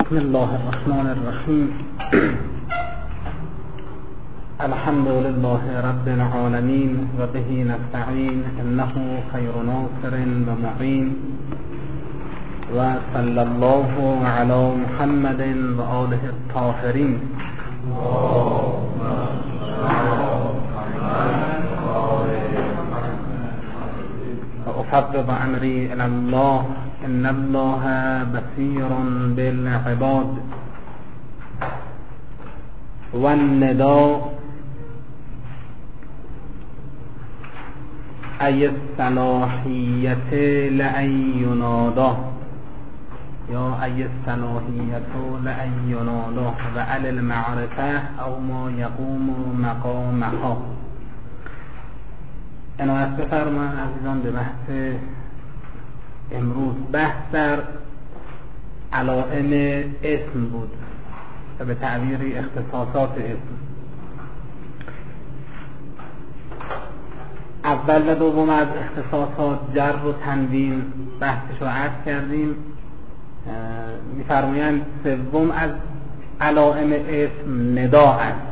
بسم الله الرحمن الرحیم. الحمد لله رب العالمین و به نستعین انه خیر ناصر و معین و صلی الله علی محمد و آله الطاهرین. وأفوض أمري إلى الله إن الله بصير بالعباد. والنداء أي الصلاحية لأن ينادى یا أي الصلاحية لأن ينادى وعلى المعرفة أو ما يقوم مقامها. عنایت بفرمایید عزیزان به بحث امروز. بحث در علائم اسم بود و به تعبیر اختصاصات اسم. اول و دوم از اختصاصات جر و تنوین بحثش رو عرض کردیم. می‌فرمایند سوم از علائم اسم ندا است.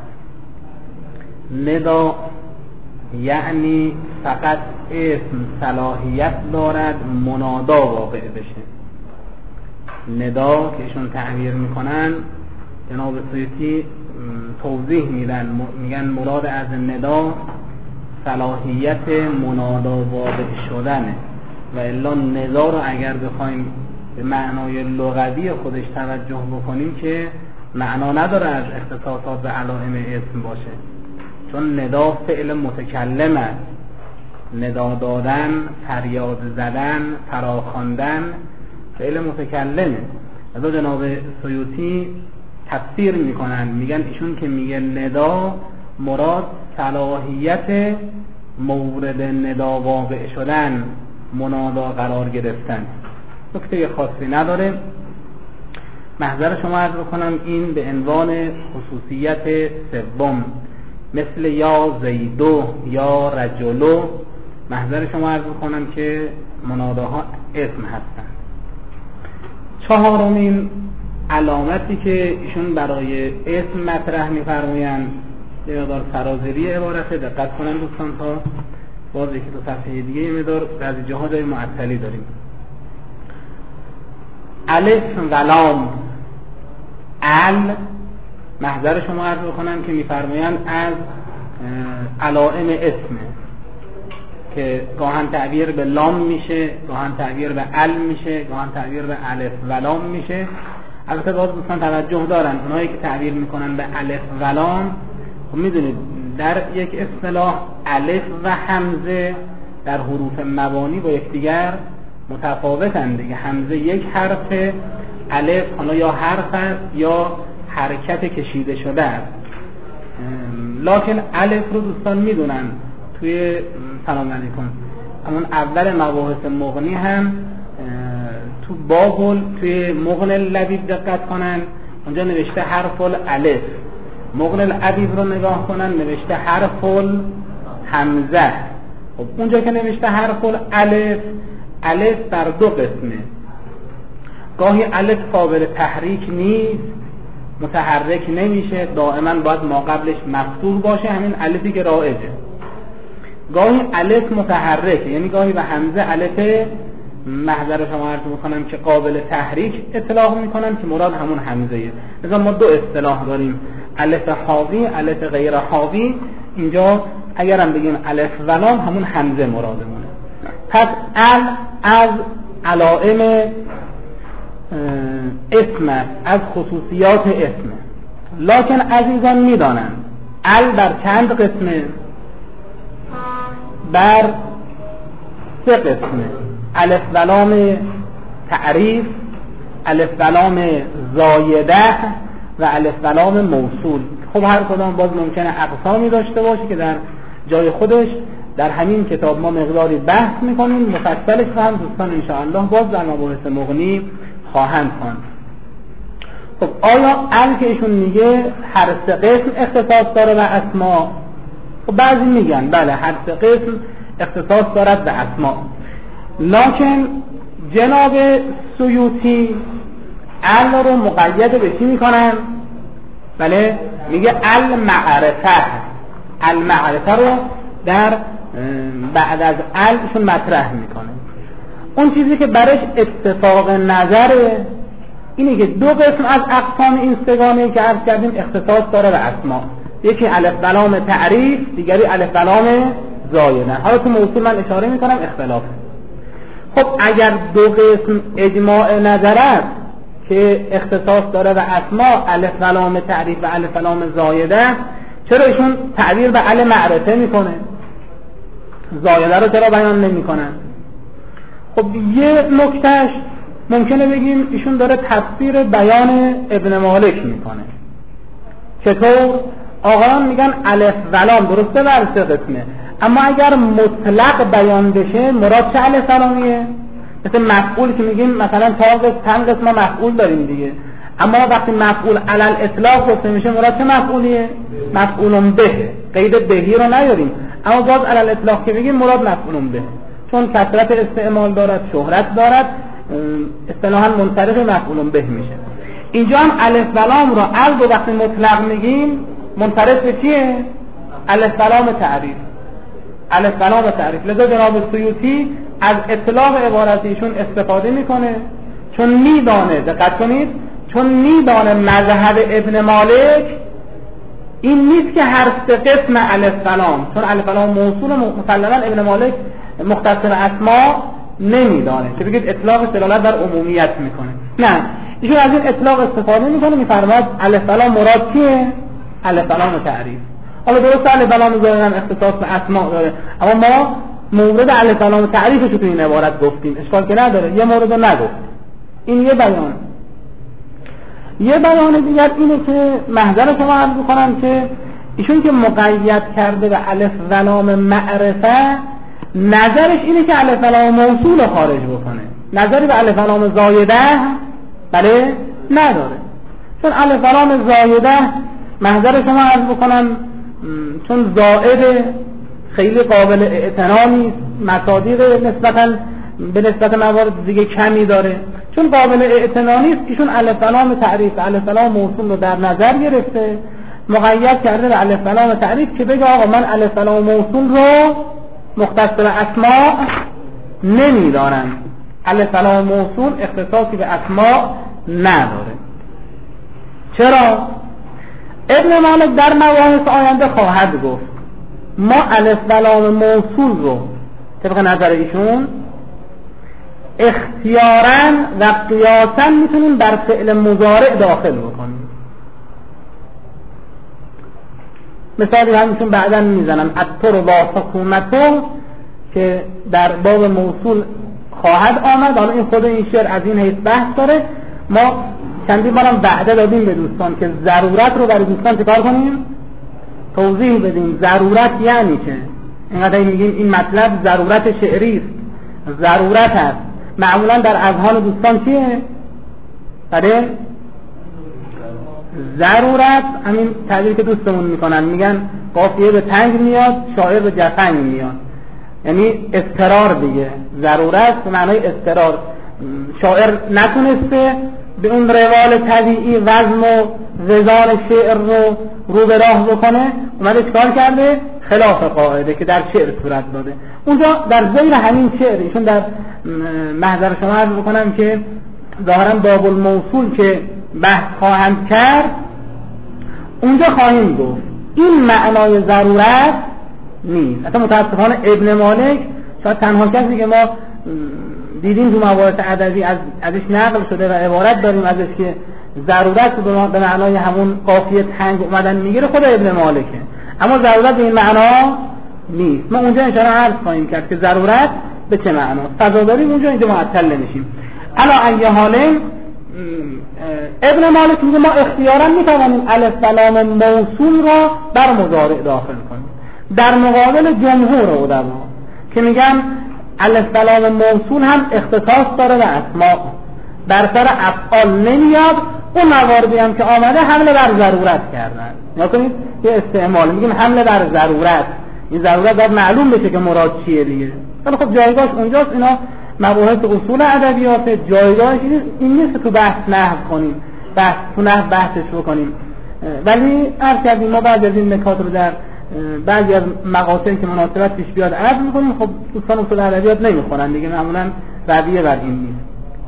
ندا یعنی فقط اسم صلاحیت دارد منادا واقع بشه. ندا که ایشون تعبیر میکنن، جناب سیوطی توضیح میدن، میگن مراد از ندا صلاحیت منادا واقع شدنه و الا ندا رو اگر بخوایم به معنای لغوی خودش توجه بکنیم که معنا نداره از اختصاصات و علائم اسم باشه، چون ندا فعل متکلم است. ندا دادن، فریاد زدن، فراخواندن فعل متکلمه. از جناب سیوطی تفسیر میکنن، میگن ایشون که میگه ندا مراد صلاحیت مورد ندا واقع شدن، منادا قرار گرفتن. نکته خاصی نداره. محضر شما عرض بکنم این به عنوان خصوصیت سوم، مثل یا زیدو یا رجلو، محضر شما عرض کنم که مناداها اسم هستند. چهارمین علامتی که ایشون برای اسم مطرح می‌فرمایند یه مقدار سرازیری عبارته، دقت کنن دوستان تا باز یکی دو صفحه دیگه یه مقدار بعضی جاها جای معطلی داریم. الف و لام ال، محضر شما عرض بکنم که میفرمایند از علائم اسمه که گاهن تعبیر به لام میشه، گاهن تعبیر به ال میشه، گاهن تعبیر به الف و لام میشه. البته باز دوستان توجه دارن، اونایی که تعبیر میکنن به الف و لام، خب میدونید در یک اصطلاح الف و همزه در حروف مبانی با یکدیگر متفاوتن دیگه. همزه یک حرفه، الف حالا یا حرف است یا حرکت کشیده شده است. لکن الف رو دوستان میدونن توی سلام علیکم همون اول مباحث مغنی هم تو بابل توی مغن اللبیب دقت کنن، اونجا نوشته حرف الالف. مغن العبیب رو نگاه کنن نوشته حرف الحمزه. خب اونجا که نوشته حرف الالف، الف در دو قسمه. گاهی الف قابل تحریک نیست، متحرک نمیشه، دائما باید ما قبلش مفتوح باشه، همین الفی که رایجه. گاهی الف متحرکه، یعنی گاهی به همزه الف، محضر شما عرض میکنم که قابل تحریک اطلاق میکنم که مراد همون همزه. مثلا ما دو اصطلاح داریم، الف حاوی، الف غیر حاوی. اینجا اگرم بگیم الف و لام همون همزه مرادمونه. پس ال از علائم اسم است، از خصوصیات اسم. لکن عزیزان میدانند ال بر چند قسمه؟ بر سه قسمه: الف و لام تعریف، الف و لام زایده و الف و لام موصول. خب هر کدام باز ممکنه اقسامی داشته باشه که در جای خودش در همین کتاب ما مقداری بحث میکنیم، مفصلش هم دوستان انشاءالله باز در مباحث مغنی خواهند خواند. خب آیا ال که ایشون میگه هر سه قسم اختصاص داره به اسما؟ خب بعضی میگن بله هر سه قسم اختصاص دارد به اسما، لکن جناب سیوطی ال رو مقید به چی میکنن؟ بله میگه المعرفه رو در بعد از الشون مطرح میکنه. اون چیزی که برش اتفاق نظره اینه که دو قسم از اقسام این سگانه که عرض کردیم اختصاص داره به اسما، یکی الف و لام تعریف، دیگری الف و لام زایده. حالا تو موضوع من اشاره میکنم اختلافه. خب اگر دو قسم اجماع نظر است که اختصاص داره به اسما، الف و لام تعریف و الف و لام زایده، چرا ایشون تعبیر به ال معرفه میکنه، زایده رو چرا بیان نمیکنن؟ خب یه نکتهش ممکنه بگیم ایشون داره تفسیر بیان ابن مالک میکنه. چطور؟ آقایان میگن الف و لام درسته بر سه قسمه، اما اگر مطلق بیان بشه مراد چه الف و لامیه؟ مثل مفعول که میگیم مثلا چند قسم مفعول داریم دیگه، اما وقتی مفعول علل اطلاق گفته میشه مراد چه مفعولیه؟ مفعول به، قید بهی رو نیاریم، اما باز علل اطلاق که بگیم مراد مفعول به، چون کثرت استعمال دارد، شهرت دارد، اصطلاحاً منصرف مفعول به میشه. اینجا هم الف و لام رو ال وقتی مطلق میگیم منصرف به چیه؟ الف و لام تعریف، الف و لام تعریف. لذا جناب سیوطی از اطلاق عبارتیشون استفاده میکنه، چون میدانه، دقت کنید، چون میدانه مذهب ابن مالک این نیست که هر سه قسم الف و لام، چون الف و لام موصول مسلما ابن مالک مختص به اسما نمیدانه که بگید اطلاق دلالت بر عمومیت میکنه. نه، ایشون از این اطلاق استفاده میکنه، میفرماد الف و لام مراد کیه؟ الف و لام تعریف. حالا درست الف و لام زایده هم اختصاص به اسما داره، اما ما مورد الف و لام تعریفش تو این عبارت گفتیم، اشکال که نداره، یه مورد رو نگفت. این یه بیان. یه بیان دیگر اینه که محضر شما عرض بکنم که ایشون که مقید کرده به الف و لام معرفه، نظرش اینه که الف و لام موصول خارج بکنه، نظری به الف و لام زایده بله نداره. چون الف و لام زایده محضر شما عرض بکنم چون زائد خیلی قابل اعتنا نیست، مصادیق نسبتاً به نسبت موارد دیگه کمی داره، چون قابل اعتنا نیست ایشون الف و لام تعریف الف و لام موصول رو در نظر گرفته، مقید کرده به الف و لام تعریف که بگه آقا من الف و لام موصول رو مختص به اسما نمیدارم، الف و لام موصول اختصاصی به اسما نداره. چرا؟ ابن مالک در مباحث آینده خواهد گفت ما الف و لام موصول رو طبق نظر ایشون اختیاراً و قیاساً میتونیم بر فعل مضارع داخل بکنیم. مثالی همینشون بعداً میزنم، الطر و حکومتو که در باب موصول خواهد آمد. حالا این خود این شعر از این حیث بحث داره، ما چندین بارم وعده دادیم به دوستان که ضرورت رو برای دوستان چکار کنیم؟ توضیح بدیم. ضرورت یعنی که اینقدر میگیم این مطلب ضرورت شعری است، ضرورت است. معمولا در اذهان دوستان چیه؟ بله ضرورت همین تعبیری که دوستمون میکنن، میگن قافیه به تنگ میاد شاعر به جفنگ میاد، یعنی اضطرار دیگه. ضرورت به معنای اضطرار، شاعر نتونسته به اون روال طبیعی وزن و وزان شعر رو به راه بکنه، اومده چکار کرده؟ خلاف قاعده که در شعر صورت داده. اونجا در ذیل همین شعر ایشون در محضر شما عرض بکنم که ظاهرا باب الموصول که بحث خواهند کرد اونجا خواهیم گفت این معنای ضرورت نیست. اصلا متاسفانه ابن مالک شاید تنها کسی که ما دیدیم تو مباحث ادبی ازش نقل شده و عبارت داریم ازش که ضرورت به معنای همون قافیه تنگ اومدن میگیره خود ابن مالکه، اما ضرورت به این معنا نیست. ما اونجا انشاءالله عرض خواهیم کرد که ضرورت به چه معنا فضا داریم، اونجا اینجا معطل نمیشیم. علا ای حال ابن مالک میگه ما اختیارا میتوانیم الف و لام موصول را بر مضارع داخل کنیم، در مقابل جمهور علما که میگن الف و لام موصول هم اختصاص داره به اسما، در سر افعال نمیاد. اون مواردی هم که آمده حمله بر ضرورت کردن. نکنید یه استعمال میگیم حمله بر ضرورت، این ضرورت باید معلوم بشه که مراد چیه دیگه. ولی خب جایگاهش اونجاست، اینا مباحث اصول ادبیات جایگاهش این نیست تو بحث نحو کنیم، تو نحو بحثش بکنیم، ولی عرض کردیم ما بعضی از این نکات رو در بعضی از مقاطعی که مناسبت پیش بیاد عرض میکنیم. خب دوستان اصول ادبیات نمیخونن دیگه، معمولا رویه بر این نیست.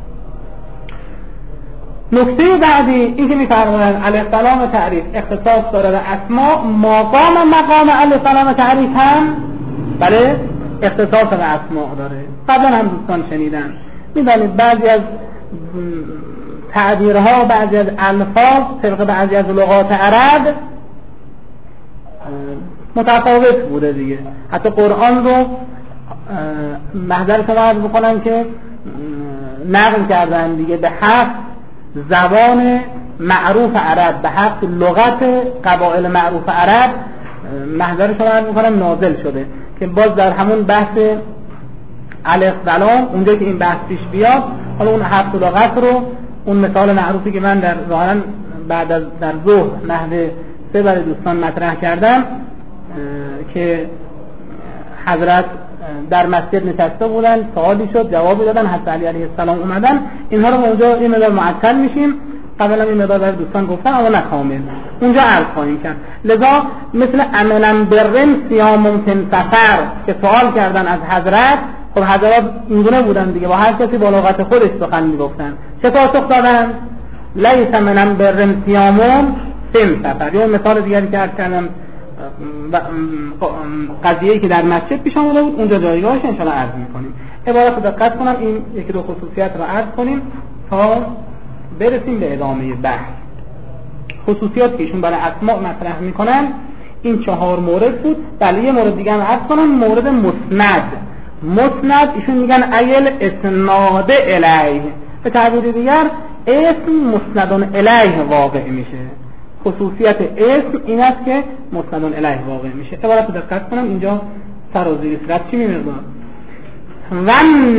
نکته بعدی این که میفرمایند الفلام تعریف اختصاص داره به اسما، مقام الفلام تعریف هم بله اختصاص به اسما داره. قبلا هم دوستان شنیدن، میدانید بعضی از تعبیرها، بعضی از الفاظ طبق بعضی از لغات عرب متفاوت بوده دیگه. حتی قرآن رو محضر شما عرض بکنم که نقل کردن دیگه به 7 زبان معروف عرب، به 7 لغت قبایل معروف عرب محضر شما عرض بکنم نازل شده که باز در همون بحث الف و لام اونجا که این بحث پیش بیاد، حالا اون 7 لغت رو اون مثال معروفی که من در ظاهرا بعد از در ظهر نحو 3 برای دوستان مطرح کردم که حضرت در مسجد نشسته بودن، سوالی شد جوابی دادن، حضرت علی علیه السلام اومدن، اینها رو اونجا این مقدار معطل میشیم، قبلا این مقدار برای دوستان گفتن اما نه کامل، اونجا عرض خواهیم کرد. لذا مثل امنم برن سیام ممکن سفر که سوال کردن از حضرت، خب حضرات اینگونه بودن دیگه، با هر کسی با لغت خودش سخن میگفتن. چه پاسخ دادن؟ لیس منم برن سیامون سن سفر. یا مثال دیگری که عرض کردم قضیه‌ای که در مسجد پیش آمده بود، اونجا جایگاهش ان شاءالله عرض می‌کنیم. عبارت رو دقت کنم این یکی دو خصوصیت رو عرض کنیم تا برسیم به ادامه بحث. خصوصیاتی که ایشون برای اسماء مطرح می‌کنن این 4 مورد بود. بله یه مورد دیگه هم عرض کنم، مورد مسند ایشون میگن ایل اسناد الیه، به تعبیر دیگر اسم مسند الیه واقع میشه. خصوصیت اسم این است که مسند الیه واقع میشه. عبارت رو دقت کنم اینجا سر و زیر صورت چی می‌مونه؟ و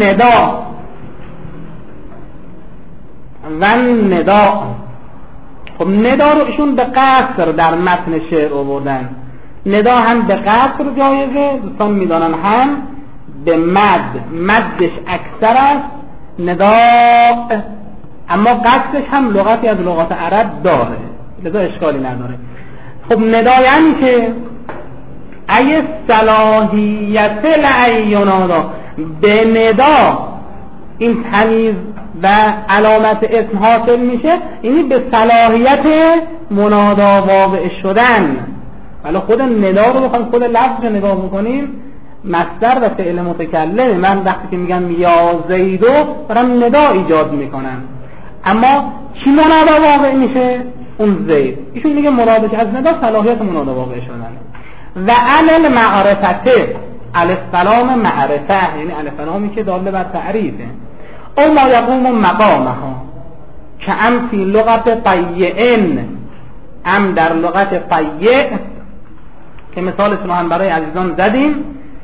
ندا. خب ندا رو ایشون به قصر در متن شعر آوردن. ندا هم به قصر جایزه دوستان میدانن، هم به مدش اکثر است ندا، اما قصرش هم لغتی از لغات عرب داره، لذا اشکالی نداره. خب ندا یعنی که ای صلاحیت لعینادا، به ندا این تمیز و علامت اسم حاصل میشه، یعنی به صلاحیت منادا واقع شدن. ولی خود ندا رو بخوایم خود لفظ رو نگاه بکنیم، مصدر و فعل متکلم، من وقتی که میگم یا زیدو دارم ندا ایجاد میکنم، اما چی منادا واقع میشه؟ اون زید. ایشون میگه مرادش از ندا صلاحیت منادا واقع شدن. و علل معرفته، الف لام معرفه یعنی الف لامی که داله بر تعریفه. او ما یقوم مقامها که ام فی لغت طیعن، ام در لغت طیع که مثالش رو هم برای عزیزان زدیم.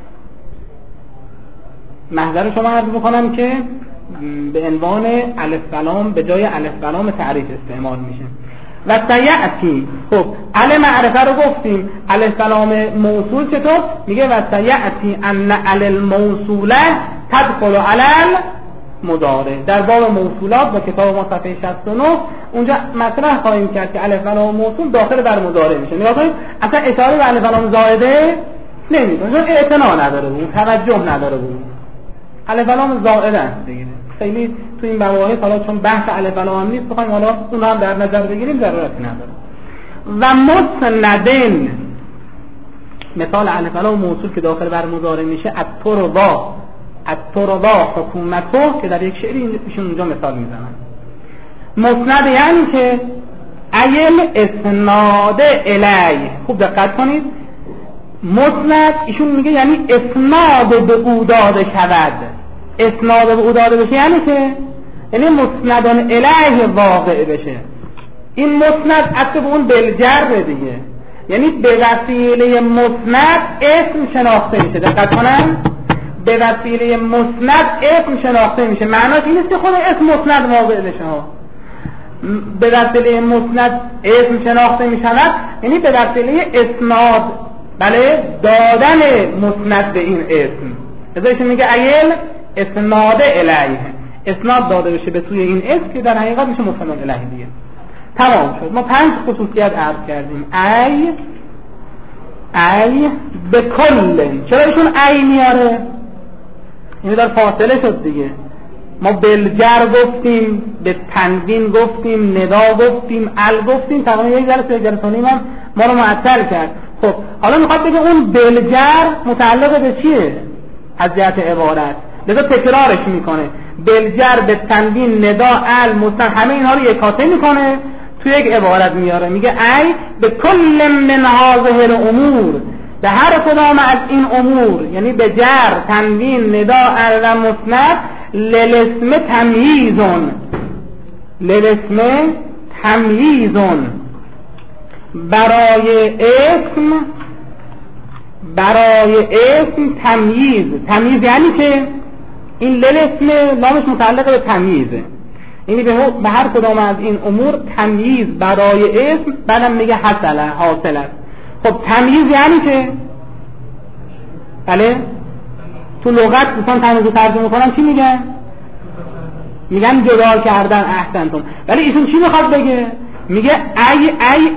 محضر شما عرض بکنم که به عنوان الف لام به جای الف لام تعریف استعمال میشه. و سیعتی، خب ال معرفه رو گفتیم، الف لام موصول چطور؟ میگه و سیعتی ان ال الموصوله تدخل علل مضارع. در باب موصولات با کتاب ما صفحه 69 اونجا مطرح خواهیم کرد که الف لام موصول داخل بر مضارع میشه. نگاه کنید اصلا اشاره به الف لام زائده نمیکنه، چون اعتنا نداره بود، توجه نداره بود. الف لام زائده است دیگه. خیلی تو این مباحث حالا چون بحث الف لام نیست بخوایم حالا اون هم در نظر بگیریم ضرورتی نداره. و مسندن، مثال الف لام موصول که داخل بر مضارع میشه، التروا حکومتو که در یک شعری ایشون اونجا مثال میزنن. مسند یعنی که ایل اسناد الی. خوب دقت کنید، مسند ایشون میگه یعنی اسناد به او داده شود. اسناد به او داده بشه یعنی که یعنی مسندان الیه واقع بشه. این مسند اصلا به اون بلجر دیگه، یعنی به وسیله مسند اسم شناخته میشه. دقت کنن، به وسیله مسند اسم شناخته میشه. معناش این نیست که خود اسم مسند واقع بشه ها. به وسیله مسند اسم شناخته میشود یعنی به وسیله اسناد، بله، دادن مسند به این اسم. ازایشون میگه ایل اسناد الیه، اسناد داده بشه به سوی این اسم که در حقیقت میشه مفهم الیه دیگه. تمام شد. ما 5 خصوصیت عرض کردیم. ای به کل. چرا ایشون ای میاره؟ این در فاصله شد دیگه. ما بلجر گفتیم، به تنوین گفتیم، ندا گفتیم، ال گفتیم، تقریبا یک جلسه هم ما رو معطل کرد. خب حالا میخواد بگه اون بلجر متعلق به چیه از جهت عبارت، لذا تکرارش میکنه. بلجر به تنوین، ندا، ال، مستن، همه اینها رو یکاته میکنه تو یک عبارت میاره. میگه ای به کل من هذه الامور، به هر کدام از این امور، یعنی به جر، تنوین، ندا، ال و مسند، للاسم تمییزون، للاسم تمییزون، برای اسم تمییز. تمییز یعنی که این للاسم لامش متعلق به تمییزه، یعنی به هر کدام از این امور تمییز برای اسم. بعدم میگه حاصل است. خب تمییز یعنی که بله تو لغت مثلا تمییز رو ترجمه کنن چی میگن؟ میگن جدا کردن. احسنتم. ولی ایشون چی میخواد بگه؟ میگه ای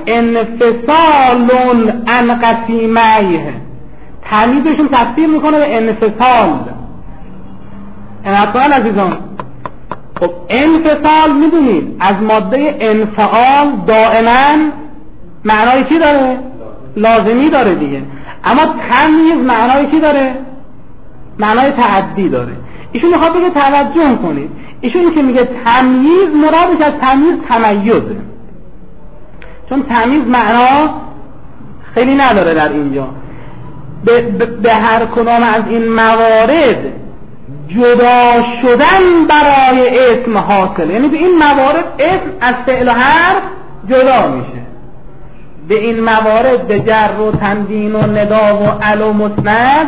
انفصال عن قسیمیه. تمییزشون تفسیر میکنه به انفصال. انفصال عزیزان، خب انفصال میدونید از ماده انفعال دائما معنای چی داره؟ لازمی داره دیگه. اما تمییز معنای چی داره؟ معنای تعدی داره. ایشون میخواد بگه توجه کنید، ایشون که میگه تمییز، مرادش از تمییز تمیزه، چون تمییز معنا خیلی نداره در اینجا. به هر کدام از این موارد جدا شدن برای اسم حاصل، یعنی به این موارد اسم از فعل و حرف جدا میشه. به این موارد به جر و تنوین و ندا و ال و مسند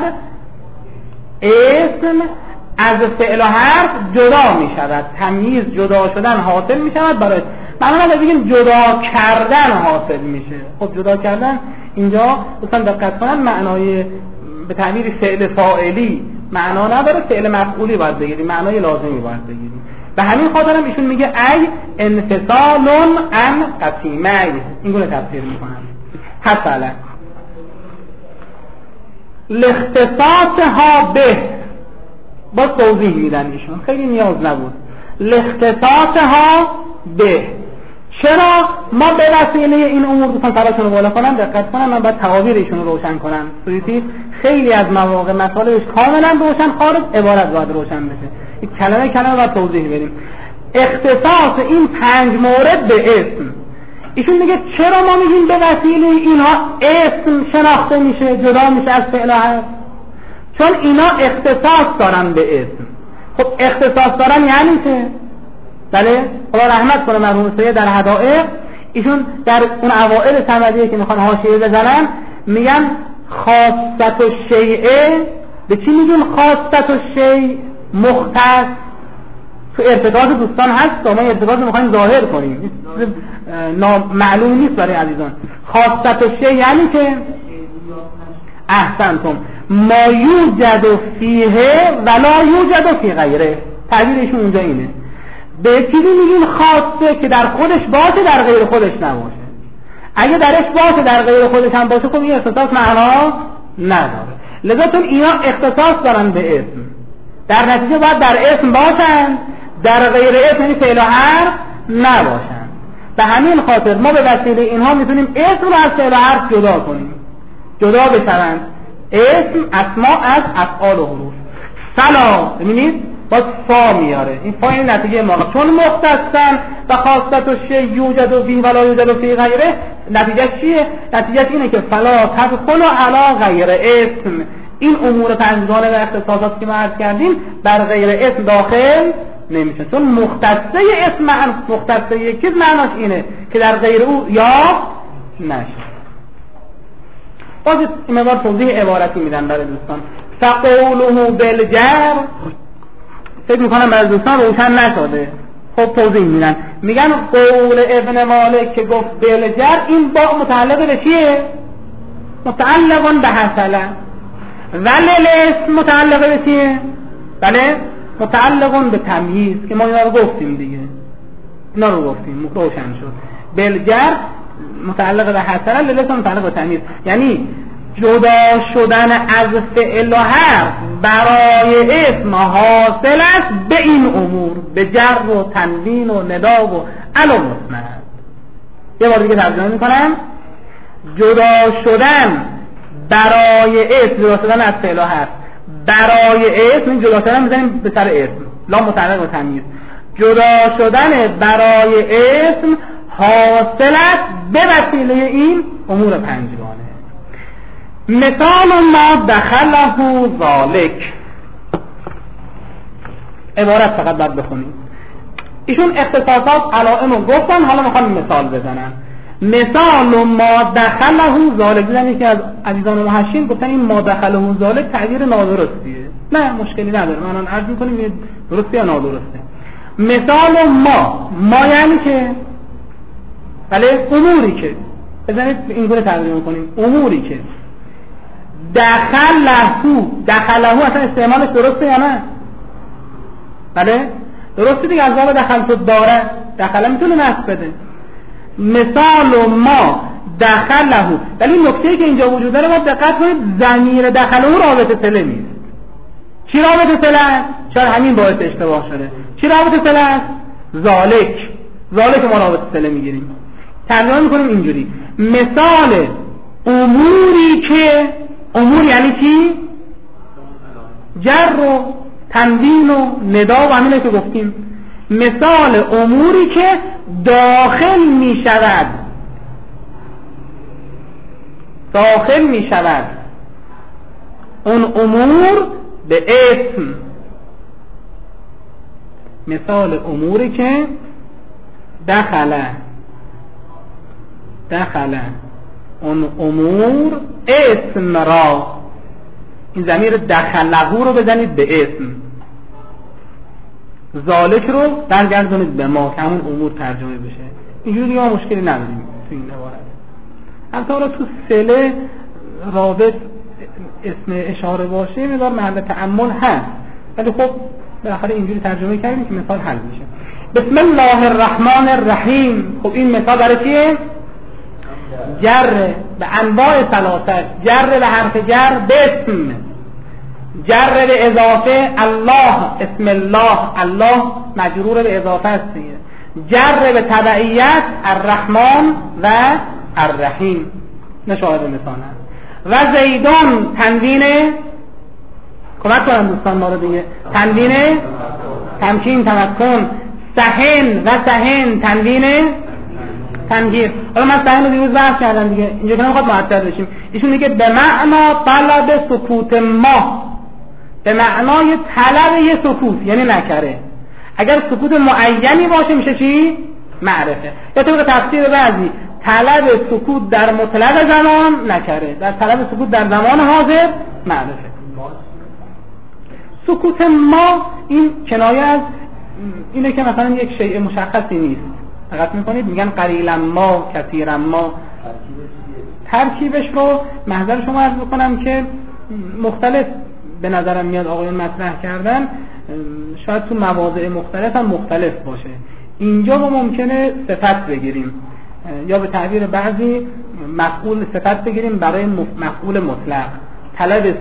اسم از فعل و حرف جدا میشود. تمییز جدا شدن حاصل میشود برای معنی بگیم جدا کردن حاصل میشه. خب جدا کردن اینجا دوستان دقت کنن معنای به تعبیر فعل فاعلی معنا نداره، فعل مفعولی باید بگیریم، معنای لازمی باید بگیریم. به همین خاطر هم ایشون میگه ای انفصال عن قسیمیه، این گونه تفسیر میکنن. حاصل لاختصاصها به، با توضیح میدن ایشون، خیلی نیاز نبود. لاختصاصها به، چرا ما به وسیله این امور دوستان سراشون رو بالا کنم، دقت کنم، من باید تعابیر ایشون رو روشن کنم. سویتی خیلی از مواقع مطالبش کاملا روشن، خارج عبارت باید روشن بشه. این کلمه باید توضیح بدیم. اختصاص این 5 مورد به اسم، ایشون میگه چرا ما میگیم به وسیله اینها اسم شناخته میشه، جدا میشه از فعل و حرف؟ چون اینا اختصاص دارن به اسم. خب اختصاص دارن یعنی که بله، خدا رحمت کنه مرحوم سید در حدائق، ایشون در اون اوائل صمدیه که میخوان حاشیه بزنن میگن خاصت الشیء. به چی میگن خاصت الشیء؟ مختص. تو ارتباط دوستان هست، ما ارتباط رو میخوایم ظاهر کنیم، معلوم نیست برای عزیزان. خاصت الشیء یعنی که احسنتم ما یوجد فیه ولا یوجد فی غیره. تعبیرشون اونجا اینه. به چیزی میگیم خاصه که در خودش باشه، در غیر خودش نباشه. اگه درش باشه در غیر خودش هم باشه، خب این اختصاص معنا نداره. لذا چون اینا اختصاص دارن به اسم، در نتیجه باید در اسم باشن، در غیر اسم یعنی فعل و حرف نباشن. به همین خاطر ما به وسیله اینها میتونیم اسم رو از فعل و حرف جدا کنیم، جدا بشوند. اسم اسما از افعال و حروف. سلا ببینید باز فا میاره، این فا این نتیجه ما چون مختصن و خاصت و شی یوجد فی ولا یوجد فی غیره. نتیجه چیه؟ نتیجه اینه که فلا تدخل علی غیر اسم. این امور 5گانه و اختصاصات که ما عرض کردیم بر غیر اسم داخل نمیشه، چون مختصه اسم مختصه یکی معناش اینه که در غیر او یا نشه. باز این مقدار توضیح عبارتی میدن برای دوستان. فقوله بالجر، فکر میکنم برای دوستان روشن نشده. خب توضیح میدن، میگن قول ابن مالک که گفت بالجر، این با متعلق به چیه؟ متعلقون به حصله. ولی الاسم متعلق به چیه؟ بله متعلقون به تمییز که ما اینا رو گفتیم دیگه، اینا رو گفتیم روشن شد. بالجر متعلق به حسن، للاسم متعلق به تمییز، یعنی جدا شدن از فعل و حرف برای اسم حاصل است به این امور، به جر و تنوین و ندا و علا مسند. یه بار دیگه ترجمه میکنم. جدا شدن برای اسم، جدا شدن از فعل و حرف برای اسم، این جدا شدن میزنیم به سر اسم، لا متعلق به تمییز. جدا شدن برای اسم حاصل است به وسیله این امور پنجگانه. مثال ما دخله ذالک، عبارت فقط باید بخونیم. ایشون اختصاصات علائم رو گفتن، حالا میخوام مثال بزنن. مثال ما دخله ذالک، دیدن یکی از عزیزان محشین گفتن این ما دخله ذالک تعبیر نادرستیه. نه مشکلی نداره، من الان عرض میکنیم درسته یا نادرسته. مثال ما یعنی که بله اموری که، بزنید اینگونه ترجمه کنیم، اموری که دخله اصلا استعمالش درسته یا نه؟ بله درسته دیگه، از باب دخل تو داره، دخله میتونه نصب بده. مثال ما دخله، ولی نکته‌ای که اینجا وجود داره باید دقت کنید، ضمیر دخله رابطه صله نیست. چی رابطه صله است؟ شاید همین باعث اشتباه شده. چی رابطه صله است؟ ذالک ما رابطه صله میگیریم. ترجمه میکنیم اینجوری: مثال اموری که، امور یعنی چی؟ جر و تنوین و ندا و همینه که گفتیم. مثال اموری که داخل می شود اون امور به اسم. مثال اموری که دخله اون امور اسم را، این ضمیر دخله رو بزنید به اسم، ذالک رو برگردونید به ما که همون امور ترجمه بشه. اینجوری دیگه ما مشکلی نداریم تو این عبارت. البته تو صله رابط اسم اشاره باشه مقدار محل تأمل هست، ولی خب بالاخره اینجوری ترجمه کردیم که مثال حل میشه. بسم الله الرحمن الرحیم. خب این مثال برای چیه؟ جر به انواع ثلاثه، جر به حرف جر به اسم، جر به اضافه الله، اسم الله مجرور به اضافه است دیگه، جر به تبعیت الرحمن و الرحیم. نشاهد مثال هست. و زیدان تنوین، کمک کنم دوستان ما رو دیگه، تنوین تمکین تمکن. سهن تنوین تنگیر. حالا من سهن رو دیروز بحث کردم دیگه، اینجا که نمیخواد معطل بشیم. ایشون میگه به معنا طلب سکوت ما، به معنای طلب یه سکوت، یعنی نکره. اگر سکوت معینی باشه میشه چی؟ معرفه. یا طبق تفسیر بعضی طلب سکوت در مطلق زمان نکره، در طلب سکوت در زمان حاضر معرفه. سکوت ما این کنایه از اینه که مثلا یک شیء مشخصی نیست. دقت میکنید میگن قلیلا ما، کثیرا ما. ترکیبش رو محضر شما عرض بکنم که مختلف به نظرم میاد آقایون مطرح کردن، شاید تو مواضع مختلف هم مختلف باشه. اینجا ما ممکنه صفت بگیریم یا به تعبیر بعضی مفعول صفت بگیریم برای مفعول مطلق. طلب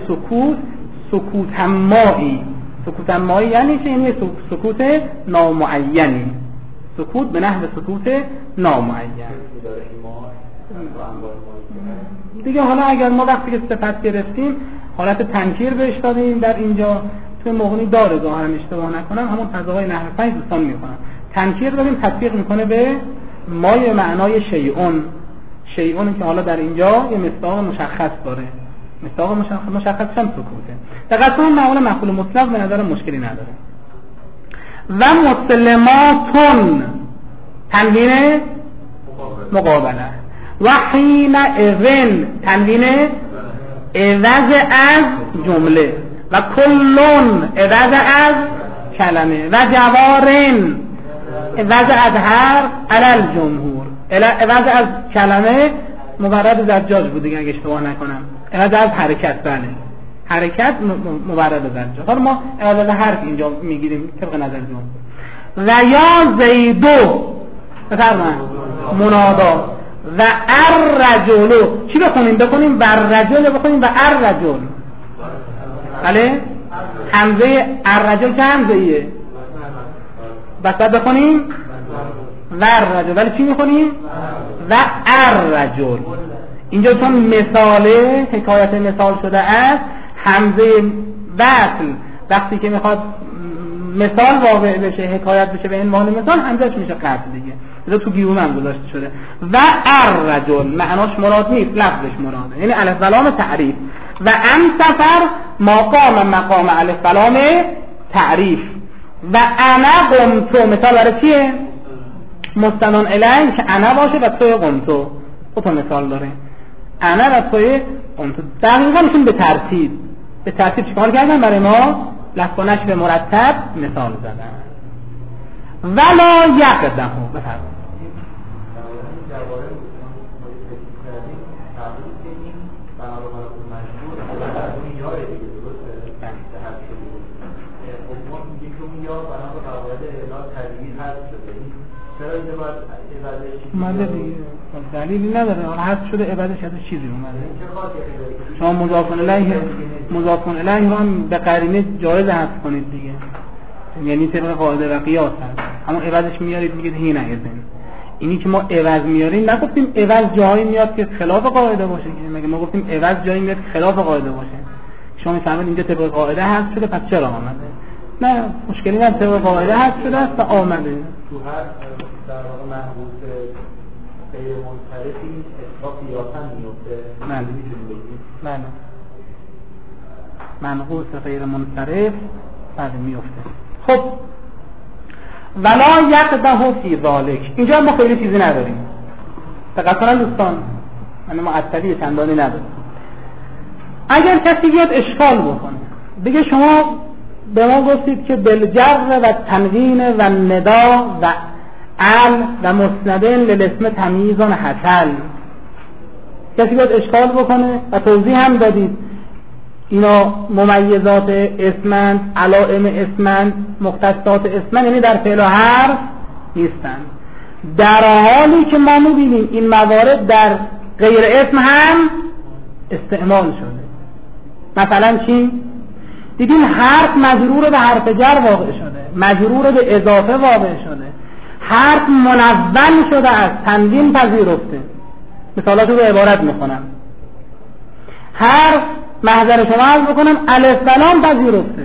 سکوت مایی یعنی چه؟ یعنی سکوت نامعینی، سکوت به نحو سکوت نامعین دیگه. حالا اگر ما وقتی که صفت گرفتیم حالت تنکیر بهش دادیم، در اینجا توی مغنی داره ظاهرا اشتباه نکنم همون فضاهای نحو 5 دوستان میکنن، تنکیر دادیم تطبیق میکنه به مای معنای شیئون که حالا در اینجا یه مصداق مشخص داره، مصداق مشخص هم سکوته. دقیقاً اون معمول مفعول مطلق به نظر مشکلی نداره. و مسلماتون تنوین مقابله. و حین اذن تنوین عوض از جمله. و کلون عوض از کلمه. و جوارن عوض از حرف علل جمهور. عوض از کلمه مبرد زجاج بود دیگه اگه اشتباه نکنم، عوض از حرکت. بله حرکت مبرد زرجا. حالا ما عدد حرف اینجا میگیریم طبق نظرتون. و یا زیدو بفرمایید منادا و الرجل چی بخونیم والرجل بخونیم و الرجل. بله همزه الرجل چه همزه‌ایه؟ بس بخونیم و الرجل. ولی چی میخونیم؟ و الرجل. اینجا چون مثاله حکایت مثال شده است، همزه وصل وقتی که میخواد مثال واقع بشه، حکایت بشه به عنوان مثال، همزهش میشه قطع دیگه. بذار تو گیوم هم گذاشته شده. و الرجل معناش مراد نیست، لفظش مراده، یعنی الف و لام تعریف. و سفر مقام الف و لام تعریف. و انا قمتو مثال برای چیه؟ مستند الیه که انا باشه و توی قمتو. خب مثال داره انا و توی قمتو. دقیقا نشون به ترتیب چیکار کردن برای ما؟ لفظ و نشر مرتب مثال زدن. ولا یقدهو بفرمایید. اومده دیگه دلیلی نداره، حالا حذف شده عبادش از چیزی اومده. شما مضاف الیه رو هم به قرینه جایز حذف کنید دیگه، یعنی طبق قاعده و قیاس هست. اما عوضش میارید میگید هی نهزن. اینی که ما عوض میاریم نگفتیم عوض جایی میاد که خلاف قاعده باشه، مگه ما گفتیم عوض جایی میاد که خلاف قاعده باشه؟ شما میفهمید اینجا طبق قاعده حذف شده، پس چرا آمده؟ نه مشکلی نه، طبق قاعده حذف شده است و آمده. تو هر در واقع محبوس غیر منصرفی اطلاق قیاسا میفته. بله میتونیم بگیم بله منقوص غیر منصرف بله میفته. خب ولا یقده فی ذالک، اینجا ما خیلی چیزی نداریم، دقت کنن دوستان، یعنی معطلی چندانی نداریم. اگر کسی بیاد اشکال بکنه بگه شما به ما گفتید که بالجر و تنوین و ندا و ال و مسندن للاسم تمییزون حصل، کسی بیاد اشکال بکنه و توضیح هم دادید اینا ممیزات اسمند، علائم اسمند، مختصات اسمند، یعنی در فعل و حرف نیستن، در حالی که ما می‌بینیم این موارد در غیر اسم هم استعمال شده. مثلا چی؟ دیدیم حرف مجرور به حرف جر واقع شده، مجرور به اضافه واقع شده، حرف منون شده از تنوین پذیرفته. مثالاتو به عبارت میخونم. حرف محضر شما عرض بکنم الف و لام پذیرفته،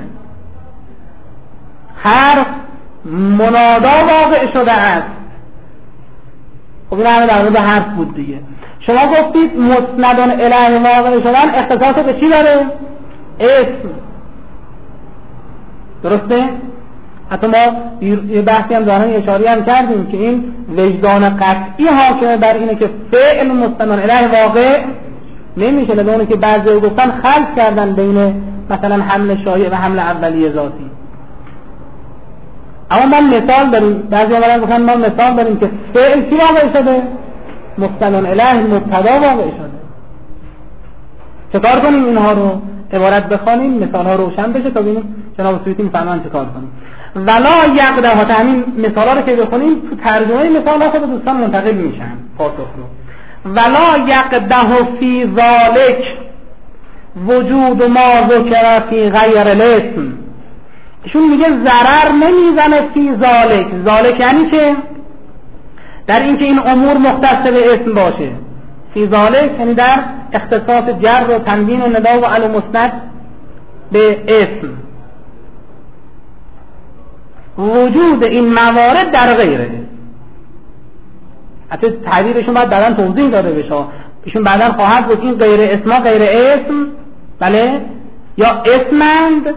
حرف منادا واقع شده است. خب این همه در مورد حرف بود دیگه. شما گفتید مسندون الیه واقع شدن اختصاص به چی داره؟ اسم. درسته؟ حتی ما یه بحثی هم دارن اشاره هم کردیم که این وجدان قطعی حاکمه بر اینه که فعل مستندون الیه واقع نمیشه، لذا که بعضی او گفتن خلط کردن بین مثلا حمل شایع و حمل اولیه ذاتی. اما ما مثال داریم، بعضی اولا گفتن ما مثال داریم که فعل چی واقع شده؟ مستندون الیه مبتدا واقع شده. چکار کنیم اینها رو؟ عبارت بخوانیم مثال ها روشن بشه تا ببینیم جناب سیوطی میفهمن چکار کنیم. ولا یقده ها، همین مثال ها رو که بخونیم تو ترجمه مثال ها خود دوستان منتقل میشن پاسخ رو. ولا یقده فی ذالک وجود ما ذکر فی غیر الاسم. ایشون میگه ضرر نمیزنه فی ذالک. ذالک یعنی چه؟ در اینکه این امور مختص به اسم باشه. فی ذالک یعنی در اختصاص جر و تنوین و ندا و عل مسند به اسم. وجود این موارد در غیره. حتی تعبیرشون باید بعداً توضیح داده بشه. ایشون بعداً خواهد گفت این غیر اسما غیر اسم، بله، یا اسمند.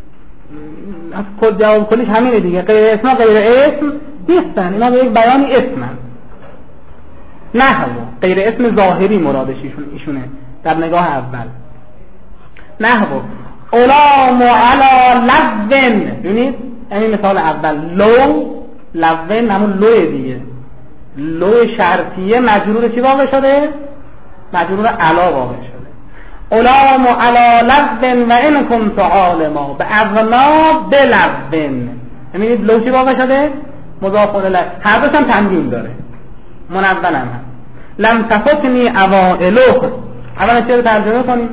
جواب کلیش همینه دیگه، غیر اسما غیر اسم نیستن، اینا به یک بیانی اسمند. نه غیر اسم ظاهری مرادش ایشونه در نگاه اول. نه اولام علی لون، ببینید همین مثال اول لون همون لوه دیگه، لو شرطیه مجرور چی واقع شده؟ مجرور علا واقع شده. علام علی لو و این کنت عالما به اغنا بلون. ببینید لو چی واقع شده؟ مضاف الیه. هر دوش هم تنوین داره، منون هم. لم تفتنی اوائله. اولا چه رو ترجمه کنیم؟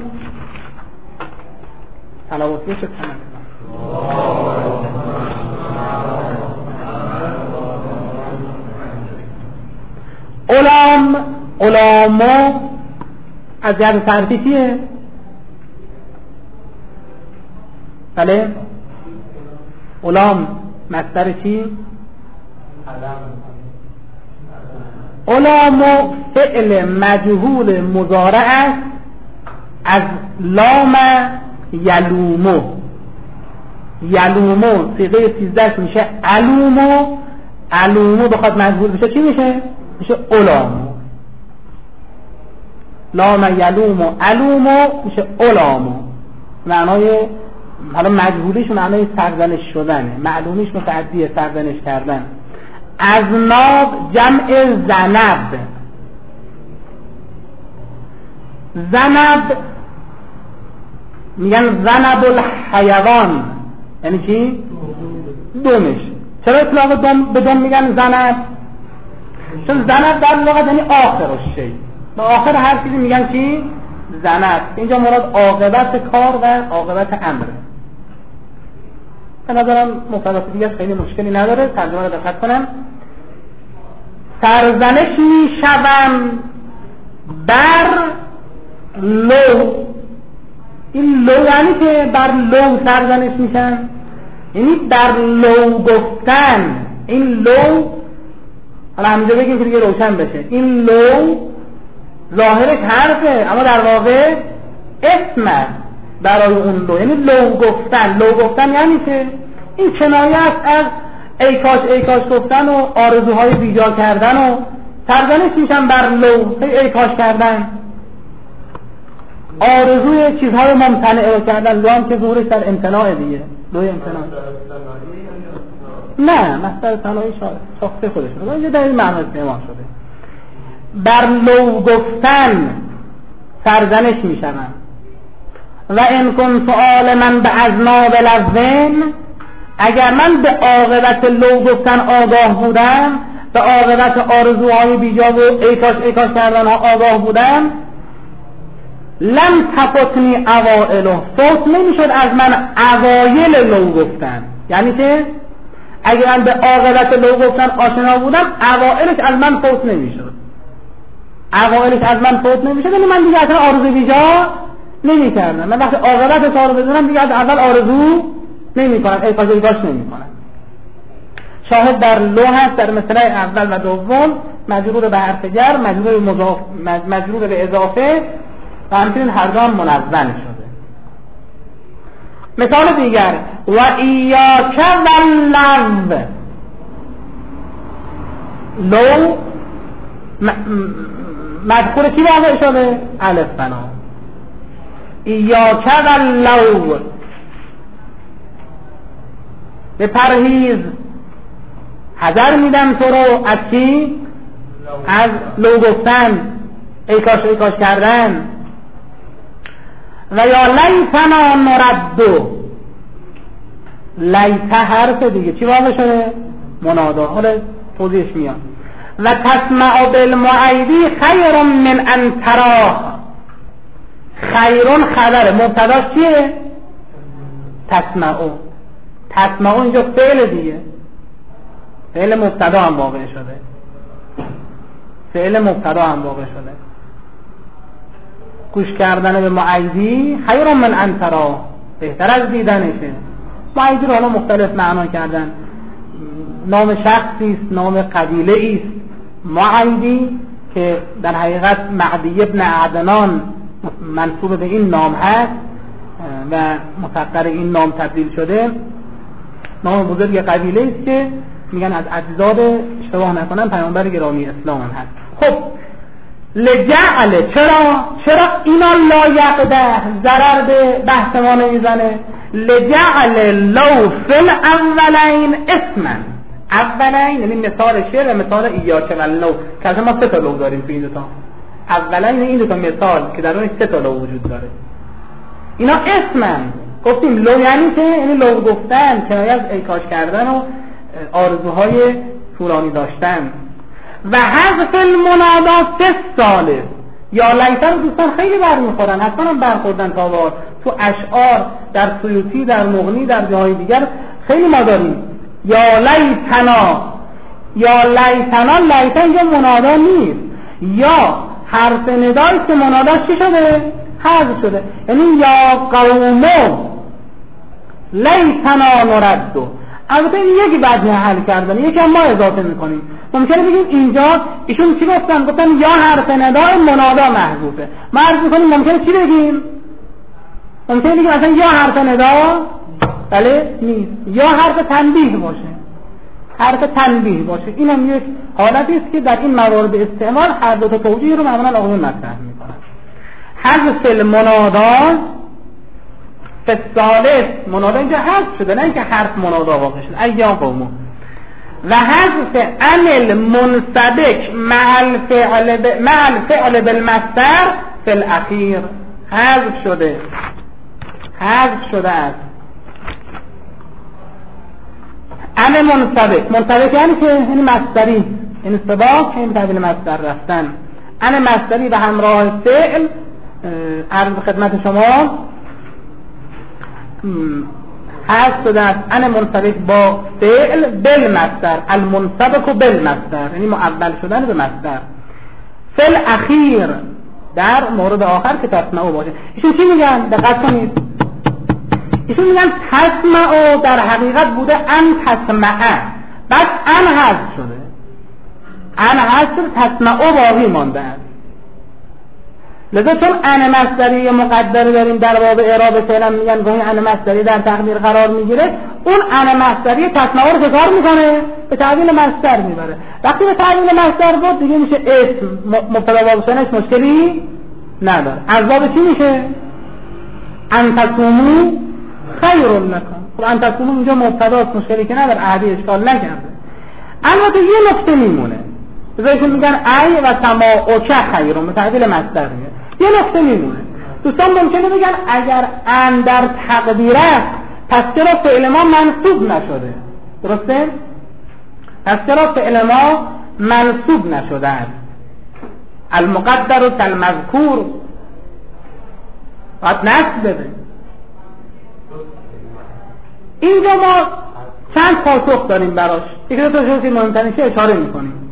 تلاوتی شد علامو از جهت صرفی چیه؟ بله؟ علام مصدر چی؟ علامو فعل مجهول مضارع است از لام یلومو. یلومو صیغه 13 میشه علومو. علومو بخواد مجهول بشه چی میشه؟ میشه علامو. لام یلومو علومو میشه علامو. معنای حالا مجهولیش معنای سرزنش شدنه، معلومیش متعدی سرزنش کردن. از ناب جمع زنب. زنب میگن زنب الحیوان، یعنی چی؟ دومش. چرا اطلاق به دوم میگن زنب؟ چون زنب در لغت یعنی آخر الشیء، به آخر هر چیزی میگن چی؟ زنب. اینجا مراد عاقبت کار و عاقبت امر. به نظرم مفردات دیگه خیلی مشکلی نداره، ترجمه رو دقت کنم. سرزنش میشوم بر لو. این لو یعنی که بر لو سرزنش میشن، یعنی بر لو گفتن. این لو حالا همینجا بگیم که دیگه روشن بشه. این لو ظاهرش حرفه اما در واقع اسمه برای اون لو، یعنی لو گفتن. لو گفتن یعنی که این کنایه است از ای کاش گفتن و آرزوهای بیجا کردن و سرزنش میشن بر لو، ای کاش کردن، آرزوی چیزهای ممتنع کردن. لو هم که ظهورش در امتناع دیگه، لوی امتناع. نه مصدر ثنایی ساخته خودش رو اینجا در این معنی استعمال شده. بر لو گفتن سرزنش میشن. و ان کنت عالما باذناب لذین، اگر من به عاقبت لو گفتن آگاه بودم، به عاقبت آرزوهای بیجا و ای کاش کردن ها آگاه بودم، لم تفتنی اوائله، فوت نمیشد از من اوایل لو گفتن. یعنی که اگر من به عاقبت لو گفتن آشنا بودم، اوائلش از من فوت نمیشد. اوائلش از من فوت نمیشد یعنی من دیگه اصلا آرزو بیجا نمی کردم. من وقتی عاقبت کارو بدونم دیگه از اول آرزو نمی کنم، ای کاش نمی کنم. شاهد در لو هست در مثال اول و دوم، مجرور به حرف جر، مجرور به اضافه و همچنین هر دو هم منون شده. مثال دیگر و ایاک واللو. لو مذکور کی واقع شده؟ الف بنا. ایاک واللو، به پرهیز حذر میدم تو رو از چی؟ از لو گفتن، ای کاش کردن. و یا لیتنا نردو. لیت حرف دیگه چی واقع شده؟ منادا. حالا توضیحش میاد. و تسمع بالمعیدی خیر من ان تراه. خیرون خبره، مبتداش چیه؟ تسمعو اینجا فعل دیگه، فعل مبتدا هم واقع شده. گوش کردن به معیدی خیر من ان تراه، بهتر از دیدنشه. معیدی رو حالا مختلف معنا کردن، نام شخصی است، نام قبیله است. معیدی که در حقیقت معدی ابن عدنان منسوب به این نام هست و مفقر این نام تبدیل شده، نام بزرگ قبیله است که میگن از اجداد، اشتباه نکنم، پیامبر گرامی اسلام هم هست. خب لجعل، چرا اینا لایقده ضرر به بحث ما نمیزنه؟ لجعل لو فی الاولین اسما. اولین یعنی مثال شعر و مثال ایاک واللو، که ما 3 تا لو داریم تو این دوتا. اولین این دوتا مثال که در اون 3 تا لو وجود داره. اینا اسمن. گفتیم لو یعنی که یعنی لو گفتن، کنایه از ایکاش کردن و آرزوهای طولانی داشتن. و حذف المنادا 3 ساله. یا لیتن دوستان خیلی برمیخورن، حتما هم برخوردن تا بار تو اشعار، در سیوطی، در مغنی، در جاهای دیگر خیلی ما داریم. یا لیتنا، یا لیتنا، لیتن اینجا منادا نیست، یا حرف ندایی که منادا چی شده؟ حذف شده. یعنی یا قومو لیتنا نردو. البته این یکی بعد حل کردن، یکی هم ما اضافه میکنیم. ممکنه بگیم اینجا ایشون چی گفتن؟ گفتن یا حرف ندای منادا محذوفه. ما عرض میکنیم ممکنه چی بگیم؟ ممکنه بگیم اصلا یا حرف ندا بله نیست، یا حرف تنبیه باشه، حرف تنبیه باشه. این هم یک حالتی است که در این موارد استعمال هر دو تا توجیه رو معمولا آقایون مطرح میکنن. حذف المنادا فالثالث، منادا اینجا حذف شده، نه اینکه حرف منادا واقع شده. ایا قومو. و حذف عمل منسبک مع الفعل بالمصدر فی الاخیر، حذف شده، حذف شده است. عمل منسبک یعنی که یعنی مصدری، یعنی سباق، یعنی تحویل مصدر رفتن. عمل مصدری و همراه فعل، عرض خدمت شما حذف شده است. عن منسبک با فعل بالمصدر، المنسبک بالمصدر یعنی معول شدن به مصدر. فعل اخیر، در مورد آخر که تسمعو باشه. ایشون چی میگن؟ دقت کنید. ایشون میگن تسمعو در حقیقت بوده ان تسمعه، بعد ان حذف شده، ان حذف شده، تسمعو باقی مانده است. لذا چون ان مصدری مقدر داریم در باب اعراب فعلا میگن گاهی ان مصدری در تقدیر قرار میگیره، اون ان مصدری تسمعو رو چه کار میکنه؟ به تعویل مصدر میبره. وقتی به تعویل مصدر بود دیگه میشه اسم، مبتدا باشنش مشکلی نداره. از باب چی میشه؟ ان تصوموا خیر لکم. خب ان تصوموا اینجا مبتداست، مشکلی که نداره، احدی اشکال نکرده. البته یه نکته میمونه، بذارشون میگن ای و سماعک خیرون، به تعویل مصدر میگه. یه نکته میمونه. دوستان ممکنه بگن اگر ان در تقدیر است پس چرا فعل ما منصوب نشده؟ درسته؟ پس چرا فعل ما منصوب نشده است؟ المقدر کالمذکور باید نصب بده. اینجا ما چند پاسخ داریم براش، یکی دو تا چیزی مهمترینش اشاره میکنیم.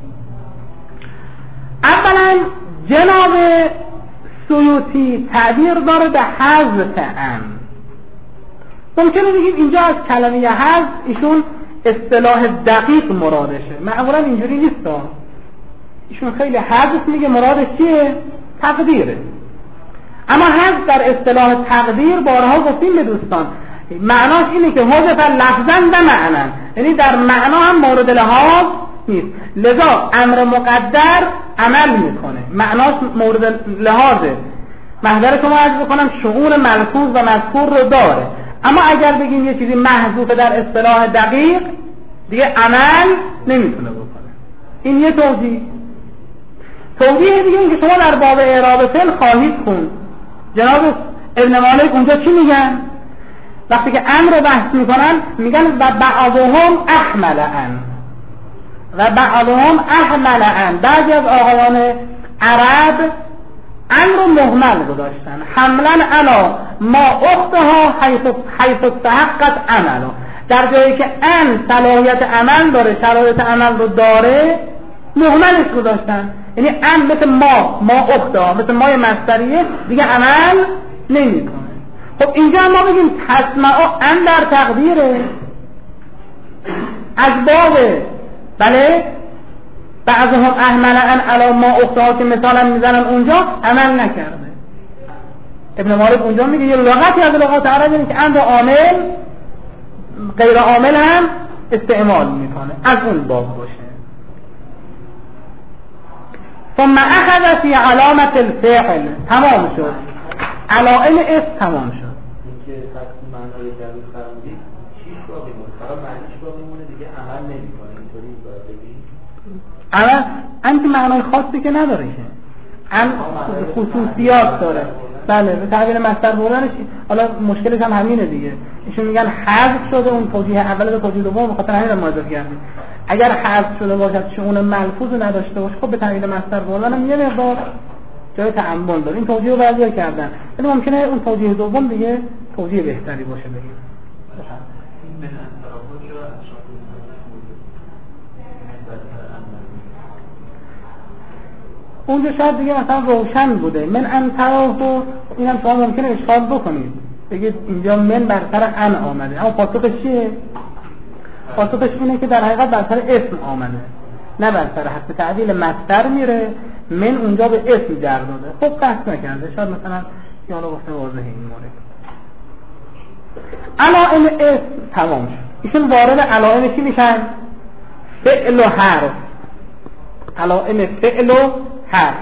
اولا جناب سیوطی تعبیر داره به حذف ان. ممکنه بگیم اینجا از کلمه حذف ایشون اصطلاح دقیق مرادشه، معمولا اینجوری نیست. ایشون خیلی حذف میگه مرادش چیه؟ تقدیره. اما حذف در اصطلاح تقدیر بارها گفتیم به دوستان معناش اینه که حذف لفظاً و معناً، یعنی در معنا هم مورد لحاظ نیست. لذا امر مقدر عمل میکنه، معناش مورد لحاظه. محضر شما عرض بکنم شؤون ملفوظ و مذکور رو داره. اما اگر بگیم یه چیزی محذوفه در اصطلاح دقیق دیگه عمل نمیتونه بکنه. این یه توضیح دیگه این که شما در باب اعراب فعل خواهید خوند. جناب ابن مالک اونجا چی میگن؟ وقتی که امر رو بحث میکنن میگن و بعضهم احمل ان، و بعضهم احمل ان. بعضی از آقایان عرب ان رو مهمل گذاشتن، حملا علا ما اختها حیث استحقت عملا. در جایی که ان صلاحیت عمل داره، شرایط عمل رو داره، مهملش گذاشتن. یعنی ان مثل ما اختها، مثل مای مصدریه دیگه عمل نمیکنه. خب اینجا ما بگیم تسمعوا ان در تقدیره از باب بله بعضهم احمل ان علی ما اختها که مثلا میزنن اونجا عمل نکرده. ابن مالک اونجا میگه یه لغتی از لغات عربی اینه که ان را عامل غیر عامل هم استعمال میکنه، از اون باب باشه. ثم اخذ فی علامت الفعل، تمام شد، علائم اسم تمام شد. اینکه تقسیم معنای جدید فرمودید چیش باقی مونه؟ فقط معنیش باقی مونه دیگه عمل نمیکنه. اینطوری باید بگیم عمل انتی معنای خاصی که نداره، که ان خصوصیات داره. بله به تحویل مصدر بردنش حالا مشکلش هم همینه دیگه. ایشون میگن حذف شده اون توجیه اول به توجیه دوم، به خاطر همین ماذا کردیم. اگر حذف شده باشد شؤون ملفوظ نداشته باشه خب به تحویل مصدر بردن هم یه مقدار جای تعامل داره. این توجیه رو بعضی کردن، ولی ممکنه اون توجیه دوم دیگه توجیه بهتری باشه بگیم. اونجا شاید دیگه مثلا روشن بوده من انتراف و اینم شما ممکنه اشکال بکنید بگید اینجا من بر سر ان آمده، اما پاسخش چیه؟ پاسخش اینه که در حقیقت بر سر اسم آمده نه بر سر حذف تعدیل مصدر میره، من اونجا به اسم جر داده. خب بحث نکرده، شاید مثلا یانو گفته واضحه این مورد. علائم اسم تمام شد. ایشون وارد علائم چی میشن؟ فعل و حرف. علائم فعل و حرف.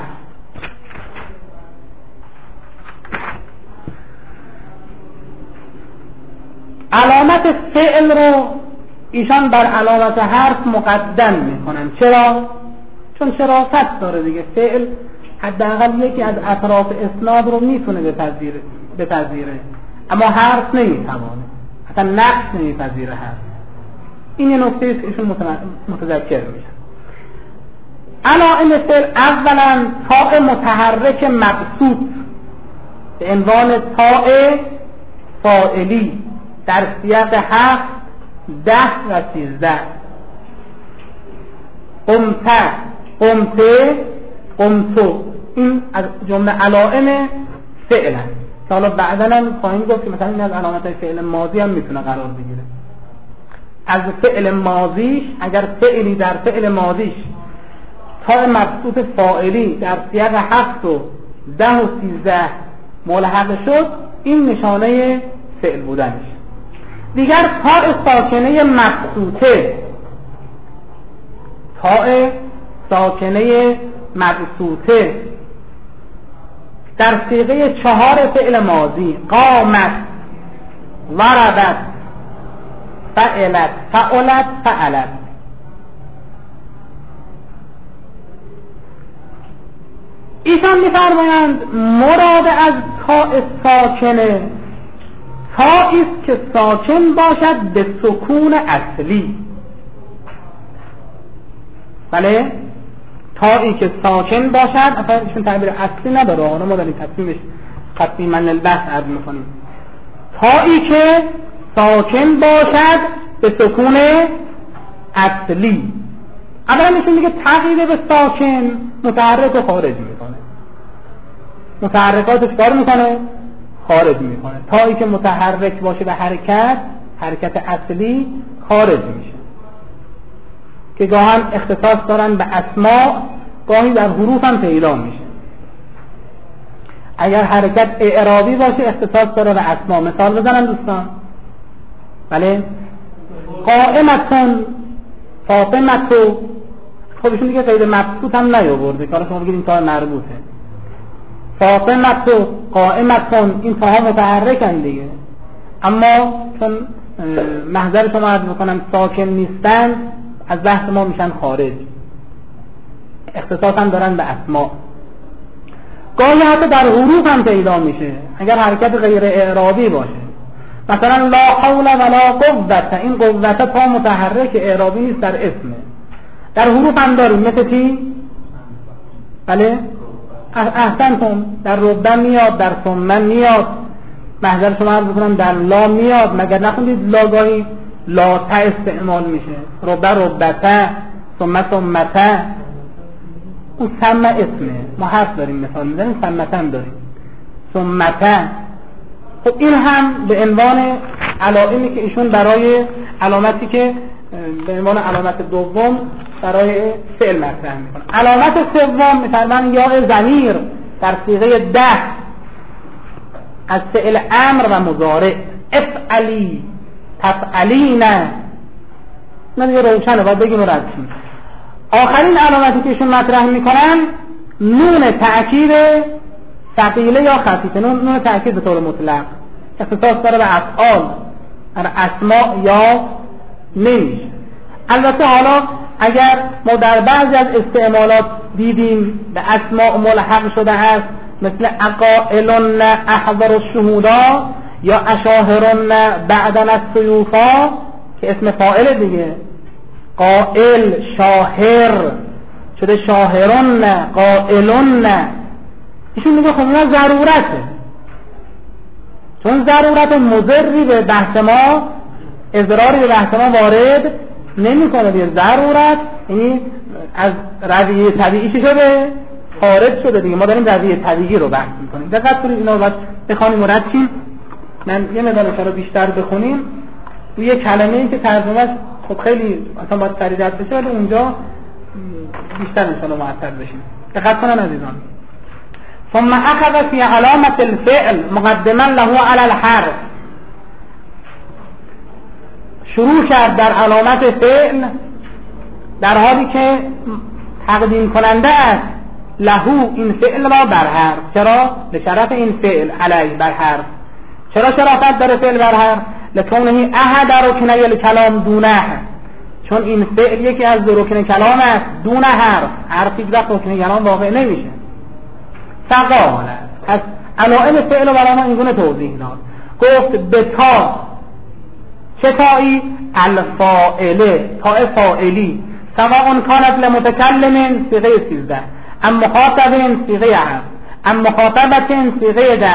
علامت فعل رو ایشان بر علامت حرف مقدم میکنن. چرا؟ چون شرافت داره دیگه. فعل حداقل یکی از اطراف اسناد رو میتونه بپذیره، اما حرف نمیتوانه، حتی نقص نمیپذیره حرف. این یه نکته است که ایشون متذکر میشن. علائم فعل اولا تاء متحرک مبسوط به عنوان تاء فاعلی در سیاق 7 10 و 13. قمته قمته قمتو، این از جمله علائم فعل هست که حالا بعدا هم خواهیم گفت که مثلا این از علامت فعل ماضی هم میتونه قرار بگیره. از فعل ماضیش اگر فعلی در فعل ماضیش تا مبسوط فاعلی در سیاق 7 و 10 و 13 ملحق شد، این نشانه فعل بودنش. دیگر تاء ساکنه مبسوطه، تاء ساکنه مبسوطه در صیغه 4 فعل ماضی قامت ضربت فعلت فعلت فعلت. ایشان می‌فرمایند مراد از تاء ساکنه تائی است که ساکن باشد به سکون اصلی. بله، تائی که ساکن باشد، اصلا ایشون تعبیر اصلی نداره، آنها ما داریم تصمیما للبحث عرض میکنیم. تائی که ساکن باشد به سکون اصلی. اولا ایشون میگه تغییر به ساکن متحرک رو خارج میکنه، متحرکاتش کار میکنه خارج میکنه. تایی که متحرک باشه به حرکت اصلی خارج میشه، که گاهن اختصاص دارن به اسماء، گاهی در حروف هم پیدا میشه. اگر حرکت اعرابی باشه اختصاص داره به اسماء. مثال بزنن دوستان. بله، قائمتون فاطمتو. خب ایشون دیگه قید مبسوط هم نیاورده که حالا شما بگید این تا مربوطه. فاطمتو قائمتون، این تاها متحرکن دیگه، اما چون محضر شما عرض میکنم ساکن نیستن از بحث ما میشن خارج، اختصاص هم دارن به اسماء. گاهی حتی در حروف هم پیدا میشه اگر حرکت غیر اعرابی باشه. مثلا لا حول ولا قوت، این قوت تا متحرک اعرابی نیست، در اسمه. در حروف هم داریم مثل چی؟ بله، احسنتم، در ربن میاد، در ثمن میاد. محضر شما عرض بکنم در لا میاد، مگر نخوندید لا گاهی لا تا استعمال میشه، ربته ثمته. اون سم اسمه، ما حرف داریم مثال میزنیم، سمته هم داریم، ثمته. خب این هم به عنوان علائمی که ایشون برای علامتی که به عنوان علامت دوم برای فعل مطرح میکنه. علامت سوم مثلا یا ضمیر در صیغه 10 از فعل امر و مضارع، افعلی تفعلین. نه دیگه روشنه، باید بگیم رد شیم. آخرین علامتی که ایشون مطرح میکنن نون تأکید ثقیله یا خفیفه. نون تأکید به طور مطلق اختصاص داره به افعال، اسماء یا نمیشه. البته حالا اگر ما در بعضی از استعمالات دیدیم به اسماء ملحق شده هست مثل اقائلن احضر الشهودا یا اشاهرن بعدن السیوفا که اسم فاعل دیگه، قائل شاهر شده شاهرن قائلن. ایشون میگه خب اینا ضرورته، چون ضرورت مضری به بحث ما، اضراری به بحث ما وارد نمیکنه دیگه. ضرورت یعنی از رویه طبیعی چی شده؟ خارج شده دیگه. ما داریم رویه طبیعی رو بحث میکنیم. دقت کنید اینا رو باید بخونیم مرتب. من یه مقدار اشاره بیشتر بخونیم روی یه کلمه‌ای که ترجمه‌اش خب خیلی اصلا باید سریع رد بشه، ولی اونجا بیشتر ان شاء الله مؤثر بشیم. دقت کنن عزیزان. ثم اخذ في علامة الفعل مقدما له على الحرف. شروع کرد در علامت فعل در حالی که تقدیم کننده است لهو این فعل را بر حرف. چرا؟ به شرف این فعل علیه بر حرف. چرا شرافت داره فعل بر حرف؟ لکونه احد رکن الکلام دونه، چون این فعل یکی از دو رکن کلام است دون حرف. حرف هیچ وقت رکن کلام واقع نمیشه. فقال از علائم فعل و برای ما اینگونه توضیح داد. گفت به تا، چه تایی؟ الفاعله، تاء فاعلی. سواء کانت لمتکلم صیغه 13، ام مخاطب صیغه 7، ام مخاطبت صیغه 10.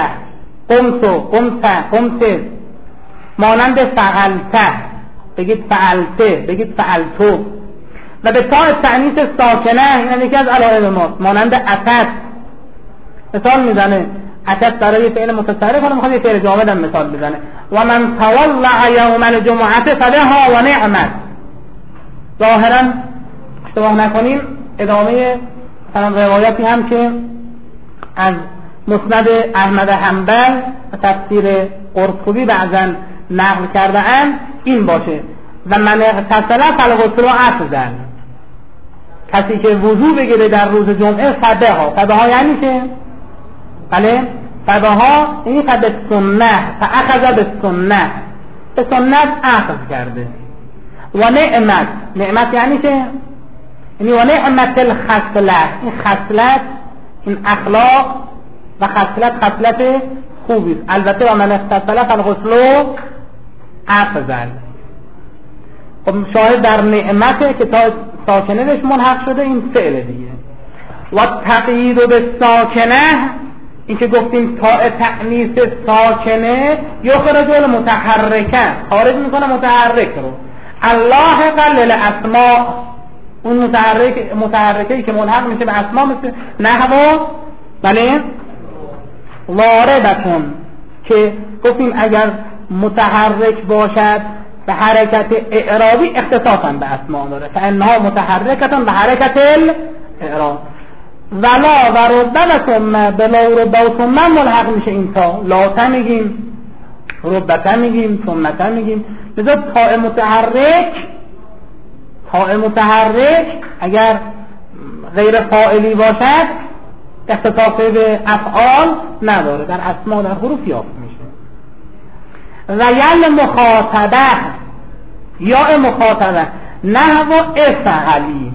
قمت مانند فعلته بگید فعلته، بگید فعلتو. و به تاء تأنیث ساکنه، این یکی از علائم ما، مانند اتت. مثال میزنه اتت برای فعل متصرف، حالا میخواد یه فعل جامد هم مثال بزنه. و من تولع یوم الجمعه فبها و نعمت. ظاهرا اشتباه نکنیم ادامه روایتی هم که از مسند احمد حنبل و تفسیر قرطبی بعضا نقل کرده اند این باشه: و من اغتسل فالغسل افضل. کسی که وضو بگیره در روز جمعه فبها یعنی که بله فبها یعنی به سنت، فاخذ به سنت، به سنت اخذ کرده. و نعمت یعنی که یعنی و نعمت الخصلت، این خصلت این اخلاق و خصلت خوبی است. البته و من اغتسل فالغسل افضل. خب شاهد در نعمته که تا ساکنه بهش ملحق شده این فعل دیگه. و تقیید به ساکنه، این که گفتیم تاء تأنیث ساکنه یخرج المتحرکه، خارج میکنه متحرک رو. الله قلل اسماء، اون متحرکه‌ای که ملحق میشه به اسماء، مثل نحو بله واردتون که گفتیم اگر متحرک باشد به حرکت اعرابی اختصاصا به اسماء داره، فانها متحرکتون به حرکت الاعراب. ولا و ربه و ثم بلا و ربه و ثم ملحق میشه این تا، لا میگیم، ربه میگیم، ثم میگیم. لذا تاء متحرک اگر غیر فاعلی باشد اختصاصی به افعال نداره، در اسماء در حروف یافت میشه. و یل مخاطبه یا مخاطبه نحو افعلی.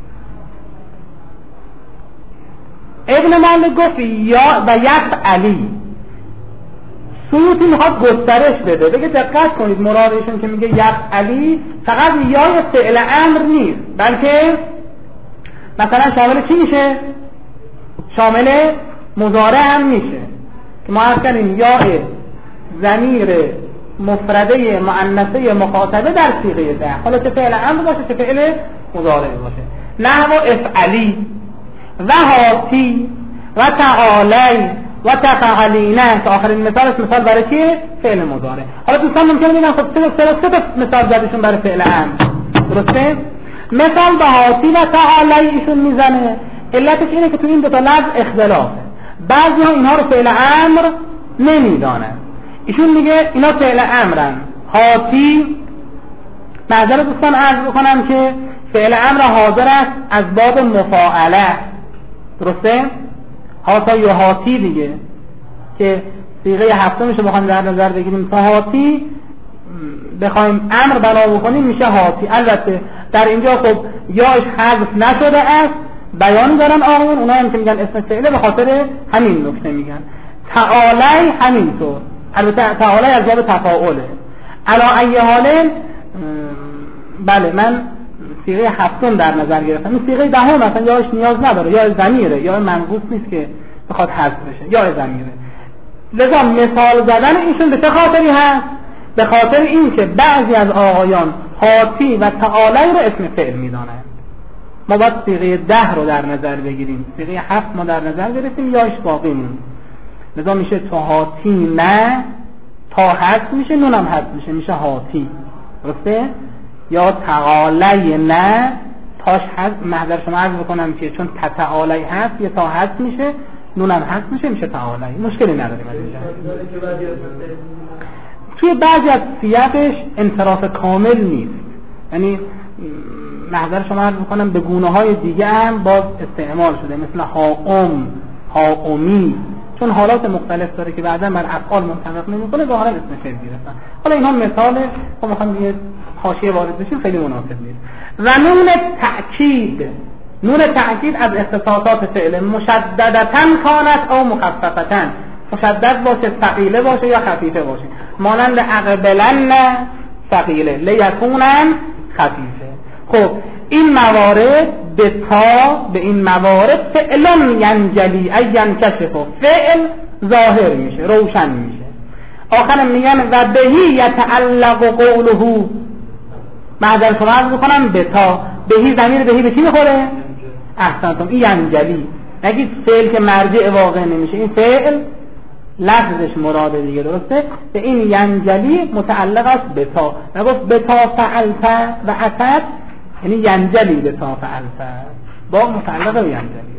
ابن مالک گفت یا و یفعلی، سیوطی میخواد گسترش بده، بگه دقت کنید مرادشون که میگه یفعلی فقط یا فعل امر نیست، بلکه مثلا شامل چی میشه؟ شامل مضارع هم میشه که ما عرض کردیم یا ضمیر مفرده مؤنثه مخاطبه در صیغه ده، حالا چه فعل امر باشه چه فعل مضارع باشه. نحو افعلی و هاتی و تعالی و تفعلینه که آخرین مثال برای چیه؟ فعل مضارع. حالا دوستان ممکنه بگن خب سه مثال زدشون برای فعل امر، درسته؟ مثال به هاتی و تعالی ایشون میزنه، علتش اینه که تو این دو تا لفظ اختلافه. بعضی ها اینها رو فعل امر نمیدانن، ایشون میگه اینا فعل امرن. هاتی معذر دوستان عرض بکنم که فعل امر حاضر است از باب مفاعله، درسته؟ هاتا یا هاتی دیگه که صیغه هفتمش رو بخوایم در نظر بگیریم تا هاتی بخوایم امر بنا بکنیم میشه هاتی. البته در اینجا خب یاش حذف نشده است بیان دارن آقایون، اونا هم که میگن اسم فعله به خاطر همین نکته میگن. تعالی همینطور، البته تعالی از باب تفاعله. علا ای حال بله من صیغه هفتم در نظر گرفتم، این صیغه دهم مثلا یاش نیاز نداره، یا ضمیره یا منقوص نیست که بخواد حذف بشه، یا ضمیره. لذا مثال زدن ایشون به چه خاطری هست؟ به خاطر این که بعضی از آقایان هاتی و تعالی رو اسم فعل میدانند. ما باید صیغه 10 رو در نظر بگیریم، صیغه 7 ما در نظر گرفتیم، یاش باقی موند. لذا میشه تو هاتی نه، تا حذف میشه، نونم حذف میشه، میشه هاتی، درسته؟ یا تعالی نه، تاش حذف، محضر شما عرض بکنم که چون تعالی هست یه تا حذف میشه، نونم حذف میشه، میشه تعالی. مشکلی نداریم از اینجا. توی بعضی از سیاقش انصراف کامل نیست، یعنی محضر شما عرض بکنم به گونه های دیگه هم باز استعمال شده، مثل هاوم، هاومی، چون حالات مختلف داره که بعدا بر افعال منطبق نمیکنه، ظاهرا اسم فعل گرفتن. حالا اینها مثاله، ما میخوام یه حاشیه وارد بشیم، خیلی مناسب نیست. و نون تأکید، نون تأکید از اختصاصات فعل مشددتن کانت او مخففتن، مشدد باشه، ثقیله باشه یا خفیفه باشه، مانند اقبلن ثقیله، لیکونن خفیفه. خب این موارد به تا، به این موارد فعلن ینجلی ای ینکشف، فعل ظاهر میشه، روشن میشه. آخر میگن و بهی یتعلق قوله، معذر شما عرض بکنم به تا، بهی ضمیر بهی به چی میخوره؟ احسنتم، این ینجلی، نگید فعل که مرجع واقع نمیشه، این فعل لفظش مراده دیگه، درسته؟ به این ینجلی متعلق است به تا، نگفت به تا فعلت و اتت، یعنی ینجلی به تا فعلت، با متعلق به ینجلی،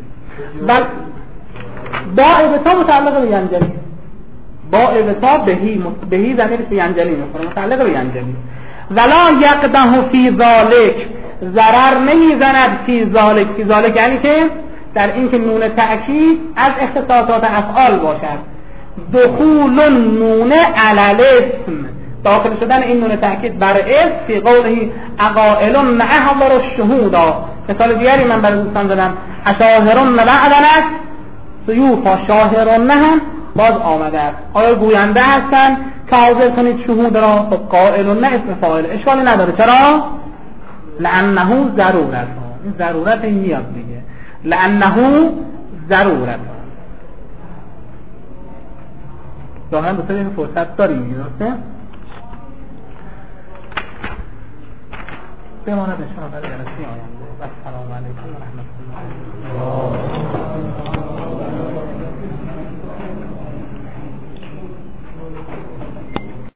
با به تا متعلق به ینجلی، با به تا بهی ضمیر به ینجلی میخوره، متعلق به ینجلی. ولا یقده فی ذالک، ضرر نمیزند فی ذالک، فی ذالک یعنی که در این که نون تأکید از اختصاصات افعال باشد. دخول نون علی الاسم، داخل شدن این نون تأکید بر اسم، فی قوله اقائلن احضر الشهود. مثال دیگری من برای دوستان زدم، اشاهرن بعدنت سیوفا، شاهرن هم باز آمده است. آیا گوینده هستن که حاضر کنید شهود را؟ خب قائلن اسم فاعل، اشکالی نداره. چرا؟ لانه ضرورت، این ضرورت این میاد دیگه، لانه ضرورت. ظاهرا به طور این فرصت داریم میگه، درسته؟ بماند انشاءالله برای جلسه آینده. السلام علیکم و رحمت الله.